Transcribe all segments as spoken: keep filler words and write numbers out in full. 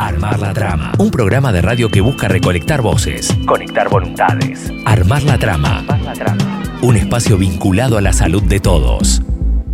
Armar la Trama, un programa de radio que busca recolectar voces, conectar voluntades. Armar la Trama, Armar la Trama. Un espacio vinculado a la salud de todos.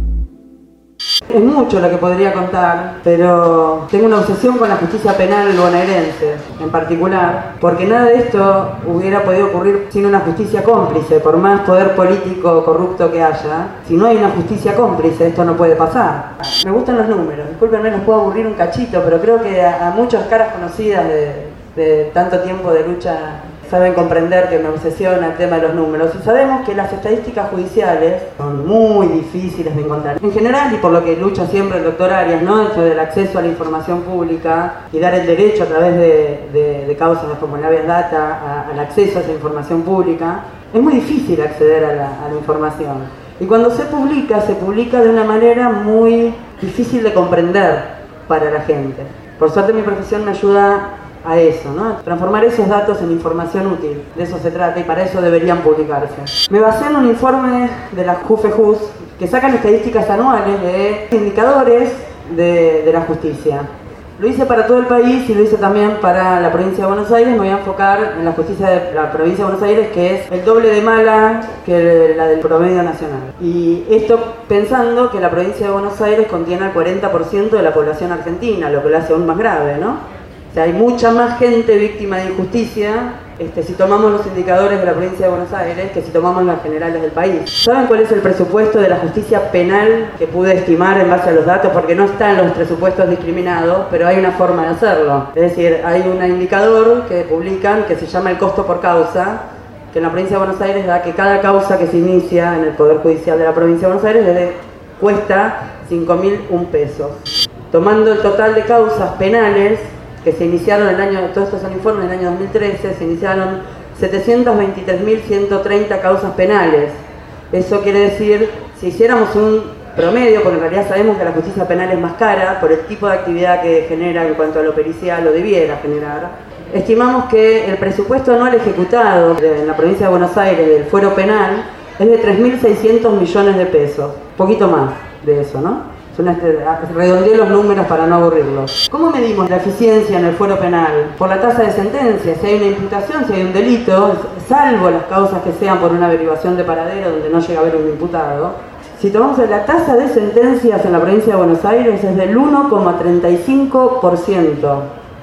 Es mucho lo que podría contar, pero tengo una obsesión con la justicia penal bonaerense, en particular, porque nada de esto hubiera podido ocurrir sin una justicia cómplice. Por más poder político corrupto que haya, si no hay una justicia cómplice, esto no puede pasar. Me gustan los números, discúlpenme, los puedo aburrir un cachito, pero creo que a, a muchas caras conocidas de, de tanto tiempo de lucha saben comprender que me obsesiona el tema de los números, y sabemos que las estadísticas judiciales son muy difíciles de encontrar. En general, y por lo que lucha siempre el doctor Arias, ¿no? El del acceso a la información pública y dar el derecho a través de, de, de causas como la habeas data a, al acceso a esa información pública, es muy difícil acceder a la, a la información. Y cuando se publica, se publica de una manera muy difícil de comprender para la gente. Por suerte mi profesión me ayuda a eso, ¿no? Transformar esos datos en información útil. De eso se trata y para eso deberían publicarse. Me basé en un informe de la JUFEJUS que sacan estadísticas anuales de indicadores de, de la justicia. Lo hice para todo el país y lo hice también para la provincia de Buenos Aires. Me voy a enfocar en la justicia de la provincia de Buenos Aires, que es el doble de mala que la del promedio nacional. Y esto pensando que la provincia de Buenos Aires contiene el cuarenta por ciento de la población argentina, lo que lo hace aún más grave, ¿no? O sea, hay mucha más gente víctima de injusticia este, si tomamos los indicadores de la provincia de Buenos Aires que si tomamos las generales del país. ¿Saben cuál es el presupuesto de la justicia penal que pude estimar en base a los datos? Porque no están los presupuestos discriminados, pero hay una forma de hacerlo. Es decir, hay un indicador que publican que se llama el costo por causa, que en la provincia de Buenos Aires da que cada causa que se inicia en el Poder Judicial de la provincia de Buenos Aires desde, cuesta cinco mil un pesos. Tomando el total de causas penales que se iniciaron en el año, todos estos son informes del año dos mil trece, se iniciaron setecientas veintitrés mil ciento treinta causas penales. Eso quiere decir, si hiciéramos un promedio, porque en realidad sabemos que la justicia penal es más cara por el tipo de actividad que genera en cuanto a lo pericial, lo debiera generar, estimamos que el presupuesto anual ejecutado de, en la provincia de Buenos Aires del fuero penal es de tres mil seiscientos millones de pesos, poquito más de eso, ¿no? Redondeé los números para no aburrirlos. ¿Cómo medimos la eficiencia en el fuero penal? Por la tasa de sentencia. Si hay una imputación, si hay un delito, salvo las causas que sean por una averiguación de paradero donde no llega a haber un imputado. Si tomamos la tasa de sentencias en la provincia de Buenos Aires es del uno coma treinta y cinco por ciento.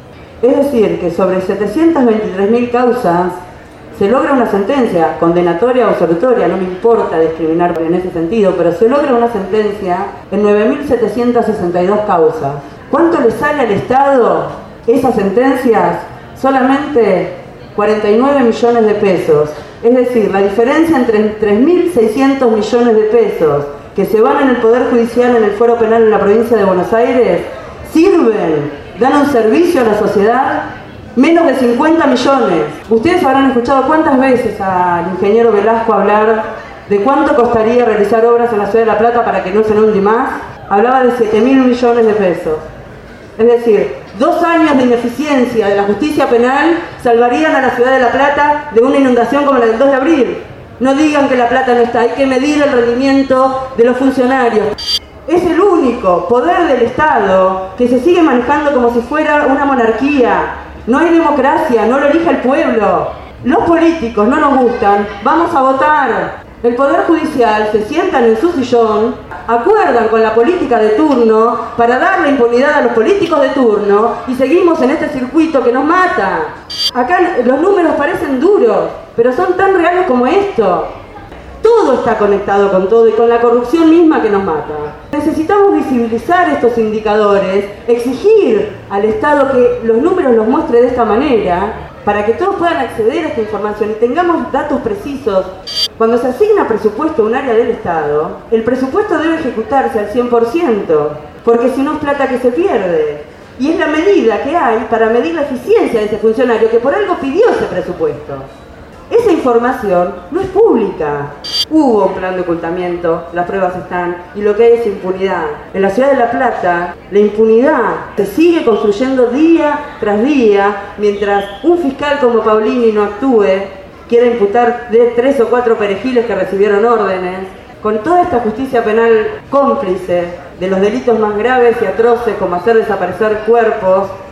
Es decir, que sobre setecientas veintitrés mil causas se logra una sentencia condenatoria o absolutoria, no me importa discriminar en ese sentido, pero se logra una sentencia en nueve mil setecientas sesenta y dos causas. ¿Cuánto le sale al Estado esas sentencias? Solamente cuarenta y nueve millones de pesos. Es decir, la diferencia entre tres mil seiscientos millones de pesos que se van en el Poder Judicial en el fuero penal en la provincia de Buenos Aires, sirven, dan un servicio a la sociedad. Menos de cincuenta millones. Ustedes habrán escuchado cuántas veces al ingeniero Velasco hablar de cuánto costaría realizar obras en la ciudad de La Plata para que no se inunde más. Hablaba de siete mil millones de pesos. Es decir, dos años de ineficiencia de la justicia penal salvarían a la ciudad de La Plata de una inundación como la del dos de abril. No digan que La Plata no está, hay que medir el rendimiento de los funcionarios. Es el único poder del Estado que se sigue manejando como si fuera una monarquía. No hay democracia, no lo elige el pueblo. Los políticos no nos gustan, vamos a votar. El Poder Judicial se sientan en su sillón, acuerdan con la política de turno para darle impunidad a los políticos de turno y seguimos en este circuito que nos mata. Acá los números parecen duros, pero son tan reales como esto. Todo está conectado con todo y con la corrupción misma que nos mata. Necesitamos visibilizar estos indicadores, exigir al Estado que los números los muestre de esta manera, para que todos puedan acceder a esta información y tengamos datos precisos. Cuando se asigna presupuesto a un área del Estado, el presupuesto debe ejecutarse al cien por ciento, porque si no es plata que se pierde. Y es la medida que hay para medir la eficiencia de ese funcionario que por algo pidió ese presupuesto. Esa información no es pública. Hubo un plan de ocultamiento, las pruebas están, y lo que hay es impunidad. En la ciudad de La Plata, la impunidad se sigue construyendo día tras día, mientras un fiscal como Paulini no actúe, quiere imputar de tres o cuatro perejiles que recibieron órdenes, con toda esta justicia penal cómplice de los delitos más graves y atroces como hacer desaparecer cuerpos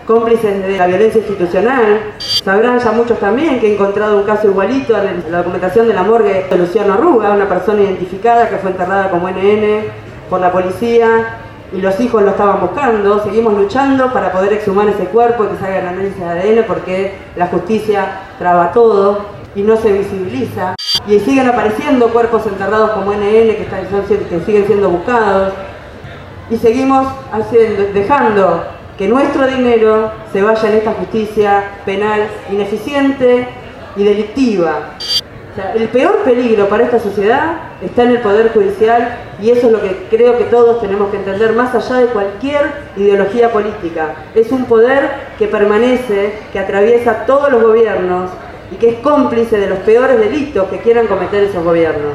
cómplices de la violencia institucional. Sabrán ya muchos también que he encontrado un caso igualito en la documentación de la morgue de Luciano Arruga, una persona identificada que fue enterrada como N N por la policía y los hijos lo estaban buscando. Seguimos luchando para poder exhumar ese cuerpo y que se haga el análisis de A D N, porque la justicia traba todo y no se visibiliza. Y siguen apareciendo cuerpos enterrados como N N que, están, que siguen siendo buscados. Y seguimos haciendo, dejando que nuestro dinero se vaya en esta justicia penal ineficiente y delictiva. O sea, el peor peligro para esta sociedad está en el Poder Judicial, y eso es lo que creo que todos tenemos que entender más allá de cualquier ideología política. Es un poder que permanece, que atraviesa todos los gobiernos y que es cómplice de los peores delitos que quieran cometer esos gobiernos.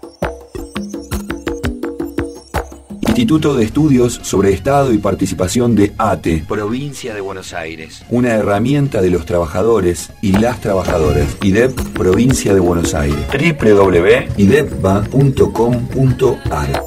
Instituto de Estudios sobre Estado y Participación de A T E, Provincia de Buenos Aires. Una herramienta de los trabajadores y las trabajadoras. I D E P, Provincia de Buenos Aires. doble u doble u doble u punto i d e p b a punto com punto a r